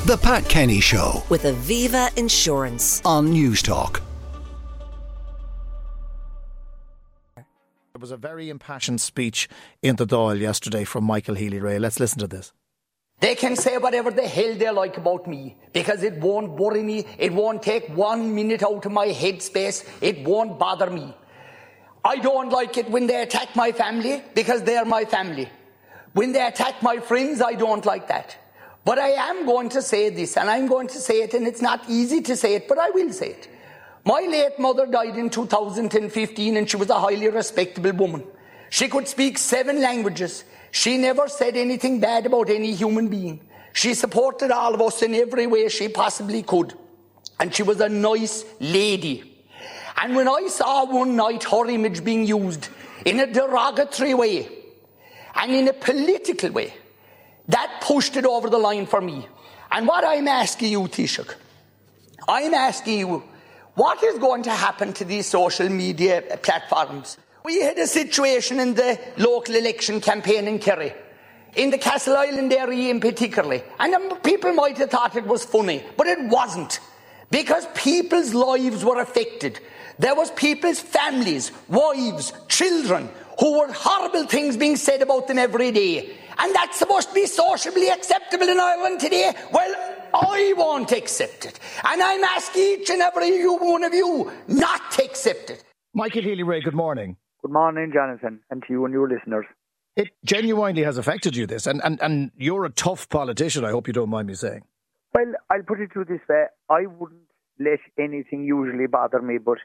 The Pat Kenny Show with Aviva Insurance on Newstalk. There was a very impassioned speech in the Dáil yesterday from Michael Healy-Rae. Let's listen to this. They can say whatever the hell they like about me, because it won't worry me. It won't take 1 minute out of my headspace. It won't bother me. I don't like it when they attack my family, because they're my family. When they attack my friends, I don't like that. But I am going to say this, and I'm going to say it, and it's not easy to say it, but I will say it. My late mother died in 2015, and she was a highly respectable woman. She could speak 7 languages. She never said anything bad about any human being. She supported all of us in every way she possibly could. And she was a nice lady. And when I saw one night her image being used in a derogatory way and in a political way, that pushed it over the line for me. And what I'm asking you, Taoiseach, I'm asking you, what is going to happen to these social media platforms? We had a situation in the local election campaign in Kerry, in the Castle Island area in particular. And people might have thought it was funny, but it wasn't. Because people's lives were affected. There was people's families, wives, children, who were horrible things being said about them every day. And that's supposed to be socially acceptable in Ireland today? Well, I won't accept it. And I'm asking each and every one of you not to accept it. Michael Healy-Rae, good morning. Good morning, Jonathan, and to you and your listeners. It genuinely has affected you, this, and you're a tough politician, I hope you don't mind me saying. Well, I'll put it to this way. I wouldn't let anything usually bother me, but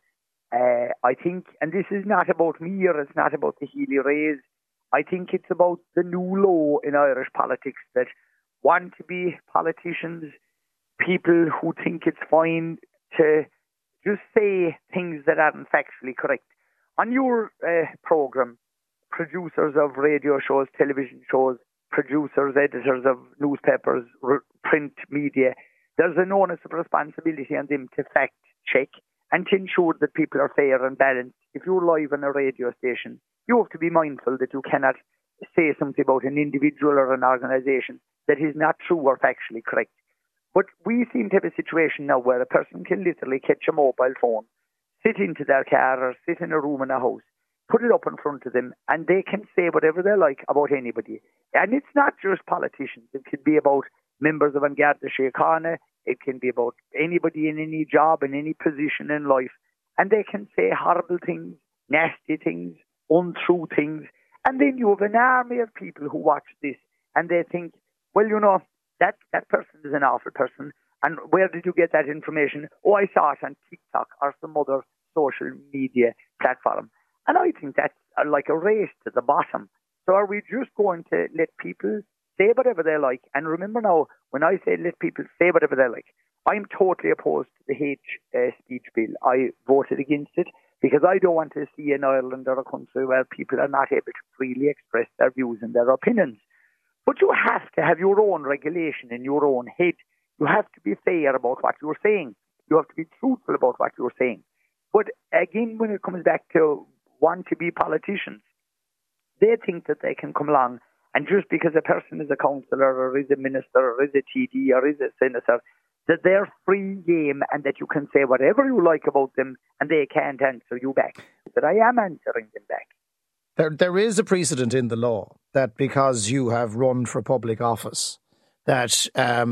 I think, and this is not about me or it's not about the Healy-Raes, I think it's about the new law in Irish politics that want to be politicians, people who think it's fine to just say things that aren't factually correct. On your programme, producers of radio shows, television shows, producers, editors of newspapers, print media, there's an onus of responsibility on them to fact check and to ensure that people are fair and balanced. If you're live on a radio station, you have to be mindful that you cannot say something about an individual or an organisation that is not true or factually correct. But we seem to have a situation now where a person can literally catch a mobile phone, sit into their car or sit in a room in a house, put it up in front of them, and they can say whatever they like about anybody. And it's not just politicians. It could be about members of An Garda Síochána. It can be about anybody in any job, in any position in life. And they can say horrible things, nasty things, untrue things. And then you have an army of people who watch this and they think, well, you know, that person is an awful person. And where did you get that information? Oh, I saw it on TikTok or some other social media platform. And I think that's like a race to the bottom. So are we just going to let people say whatever they like? And remember now, when I say let people say whatever they like, I'm totally opposed to the hate speech bill. I voted against it because I don't want to see an Ireland or a country where people are not able to freely express their views and their opinions. But you have to have your own regulation in your own head. You have to be fair about what you're saying. You have to be truthful about what you're saying. But again, when it comes back to want to be politicians, they think that they can come along and just because a person is a councillor or is a minister or is a TD or is a senator, that they're free game and that you can say whatever you like about them and they can't answer you back. But I am answering them back. There is a precedent in the law that because you have run for public office, that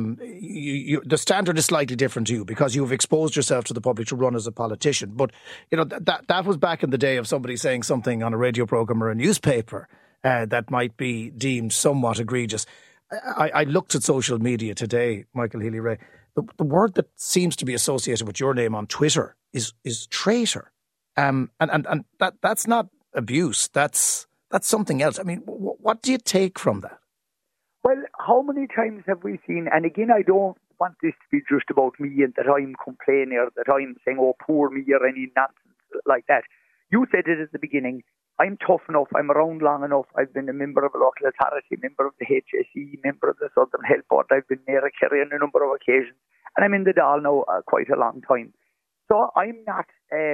the standard is slightly different to you because you've exposed yourself to the public to run as a politician. But you know that was back in the day of somebody saying something on a radio programme or a newspaper that might be deemed somewhat egregious. I looked at social media today, Michael Healy-Rae. The word that seems to be associated with your name on Twitter is traitor, and that's not abuse. That's something else. I mean, what do you take from that? Well, how many times have we seen, and again, I don't want this to be just about me and that I'm complaining or that I'm saying, oh, poor me or any nonsense like that. You said it at the beginning, I'm tough enough, I'm around long enough, I've been a member of a local authority, member of the HSE, member of the Southern Health Board, I've been Mayor of Kerry on a number of occasions, and I'm in the Dáil now quite a long time. So I'm not,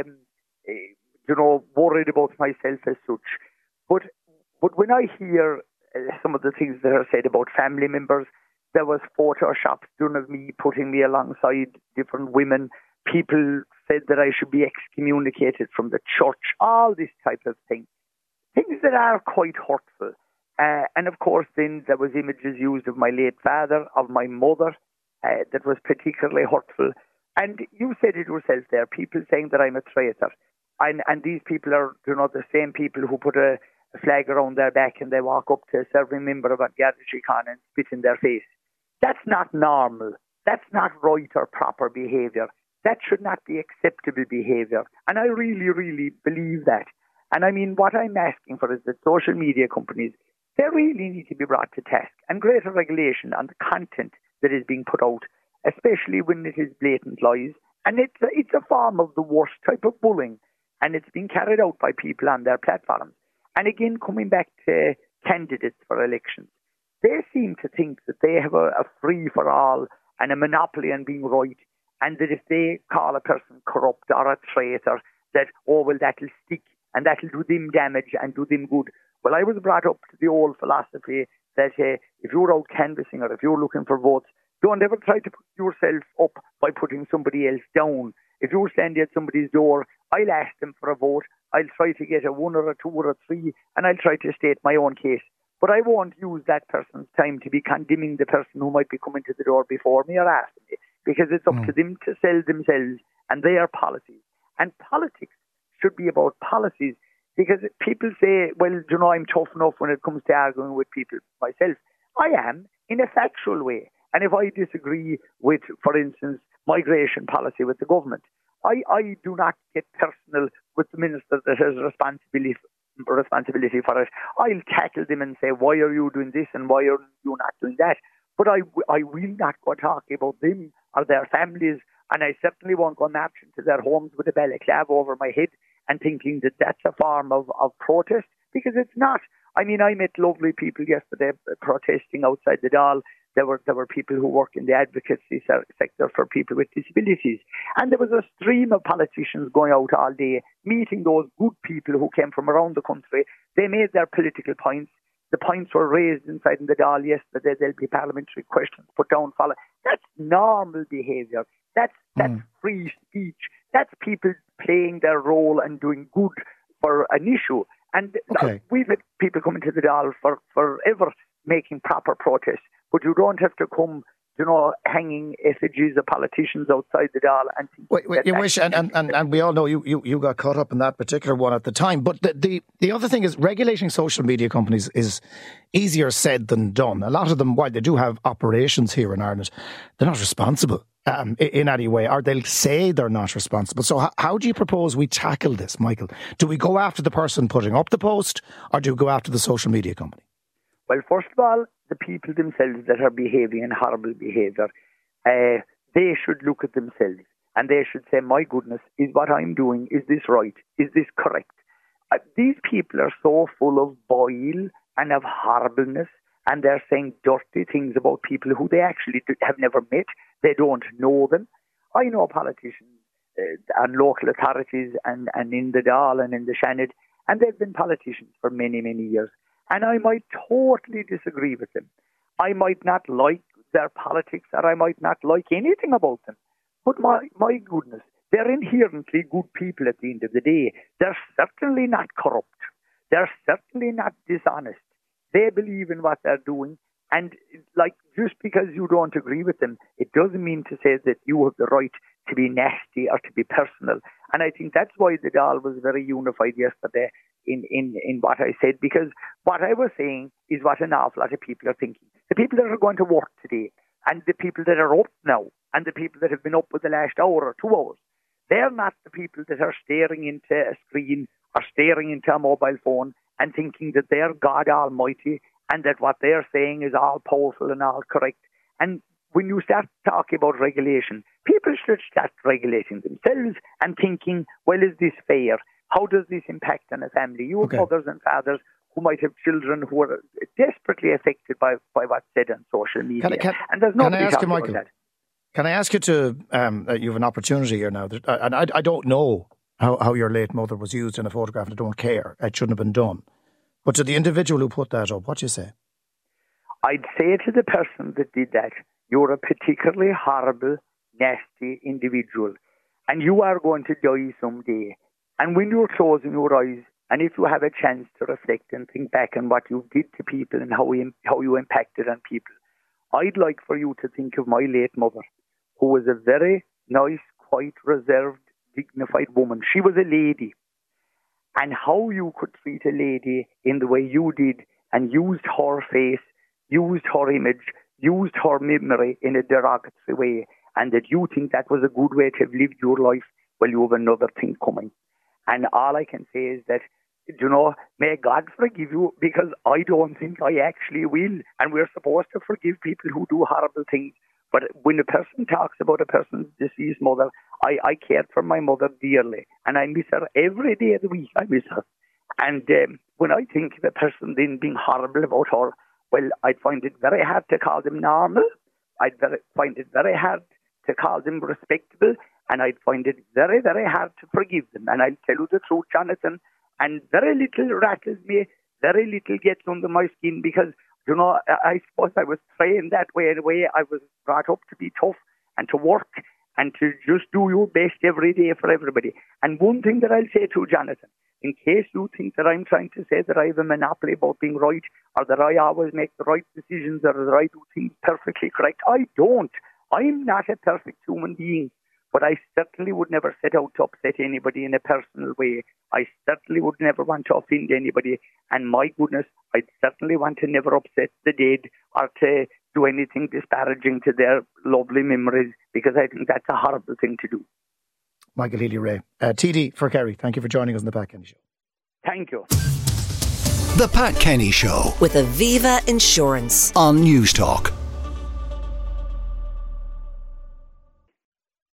worried about myself as such. But when I hear some of the things that are said about family members, There was photoshops done of me, putting me alongside different women. People said that I should be excommunicated from the church, all this type of thing. Things that are quite hurtful. And of course, then there was images used of my late father, of my mother, that was particularly hurtful. And you said it yourself there, people saying that I'm a traitor. And these people are, the same people who put a flag around their back and they walk up to a serving member of a Garda Síochána and spit in their face. That's not normal. That's not right or proper behaviour. That should not be acceptable behaviour. And I really, really believe that. And I mean, what I'm asking for is that social media companies, they really need to be brought to task and greater regulation on the content that is being put out, especially when it is blatant lies. And it's a form of the worst type of bullying, and it's being carried out by people on their platforms. And again, coming back to candidates for elections, they seem to think that they have a free-for-all and a monopoly on being right, and that if they call a person corrupt or a traitor, that, that'll stick and that'll do them damage and do them good. Well, I was brought up to the old philosophy that if you're out canvassing or if you're looking for votes, don't ever try to put yourself up by putting somebody else down. If you're standing at somebody's door, I'll ask them for a vote. I'll try to get a 1 or a 2 or a 3, and I'll try to state my own case. But I won't use that person's time to be condemning the person who might be coming to the door before me or after me, because it's up to them to sell themselves and their policies. And politics should be about policies, because people say, well, I'm tough enough when it comes to arguing with people myself. I am, in a factual way. And if I disagree with, for instance, migration policy with the government, I do not get personal with the minister that has responsibility for it. I'll tackle them and say, why are you doing this and why are you not doing that? But I will not go talking about them or their families, and I certainly won't go marching to their homes with a balaclava over my head and thinking that that's a form of protest, because it's not. I mean, I met lovely people yesterday protesting outside the Dáil. There were people who work in the advocacy sector for people with disabilities. And there was a stream of politicians going out all day, meeting those good people who came from around the country. They made their political points. The points were raised inside in the Dáil yesterday. There'll be parliamentary questions put down. That's normal behaviour. That's free speech. That's people playing their role and doing good for an issue. And we've had people coming to the Dáil for forever making proper protests. But you don't have to come, hanging effigies of politicians outside the Dáil. And you wish, and we all know you got caught up in that particular one at the time. But the other thing is, regulating social media companies is easier said than done. A lot of them, while they do have operations here in Ireland, they're not responsible in any way, or they'll say they're not responsible. So how do you propose we tackle this, Michael? Do we go after the person putting up the post, or do we go after the social media company? Well, first of all, the people themselves that are behaving in horrible behaviour, they should look at themselves and they should say, my goodness, is what I'm doing, is this right? Is this correct? These people are so full of boil and of horribleness, and they're saying dirty things about people who they actually have never met. They don't know them. I know politicians and local authorities and in the Dáil and in the Seanad, and they've been politicians for many, many years. And I might totally disagree with them. I might not like their politics, or I might not like anything about them. But my goodness, they're inherently good people at the end of the day. They're certainly not corrupt. They're certainly not dishonest. They believe in what they're doing. And just because you don't agree with them, it doesn't mean to say that you have the right to be nasty or to be personal. And I think that's why the Dáil was very unified yesterday in what I said, because what I was saying is what an awful lot of people are thinking. The people that are going to work today, and the people that are up now, and the people that have been up for the last hour or 2 hours, they're not the people that are staring into a screen or staring into a mobile phone and thinking that they're God Almighty and that what they're saying is all powerful and all correct. And when you start talking about regulation, people should start regulating themselves and thinking, well, is this fair? How does this impact on a family? You have mothers and fathers who might have children who are desperately affected by what's said on social media. And there's nobody talking about that. Can I ask you to, you have an opportunity here now, and I don't know how your late mother was used in a photograph, and I don't care. It shouldn't have been done. But to the individual who put that up, what do you say? I'd say to the person that did that, you're a particularly horrible, nasty individual, and you are going to die someday. And when you're closing your eyes, and if you have a chance to reflect and think back on what you did to people and how you impacted on people, I'd like for you to think of my late mother, who was a very nice, quite reserved, dignified woman. She was a lady. And how you could treat a lady in the way you did and used her face, used her image, used her memory in a derogatory way, and that you think that was a good way to have lived your life, well, you have another thing coming. And all I can say is that, may God forgive you, because I don't think I actually will. And we're supposed to forgive people who do horrible things. But when a person talks about a person's deceased mother, I cared for my mother dearly. And I miss her every day of the week. I miss her. And when I think of a person then being horrible about her, well, I'd find it very hard to call them normal. I'd find it very hard to call them respectable. And I'd find it very, very hard to forgive them. And I'll tell you the truth, Jonathan, and very little rattles me, very little gets under my skin, because, I suppose I was trained that way. In a way, I was brought up to be tough and to work and to just do your best every day for everybody. And one thing that I'll say to Jonathan, in case you think that I'm trying to say that I have a monopoly about being right, or that I always make the right decisions, or that I do things perfectly correct, I don't. I'm not a perfect human being. But I certainly would never set out to upset anybody in a personal way. I certainly would never want to offend anybody. And my goodness, I'd certainly want to never upset the dead or to do anything disparaging to their lovely memories, because I think that's a horrible thing to do. Michael Healy-Rae. TD for Kerry, thank you for joining us on The Pat Kenny Show. Thank you. The Pat Kenny Show with Aviva Insurance on News Talk.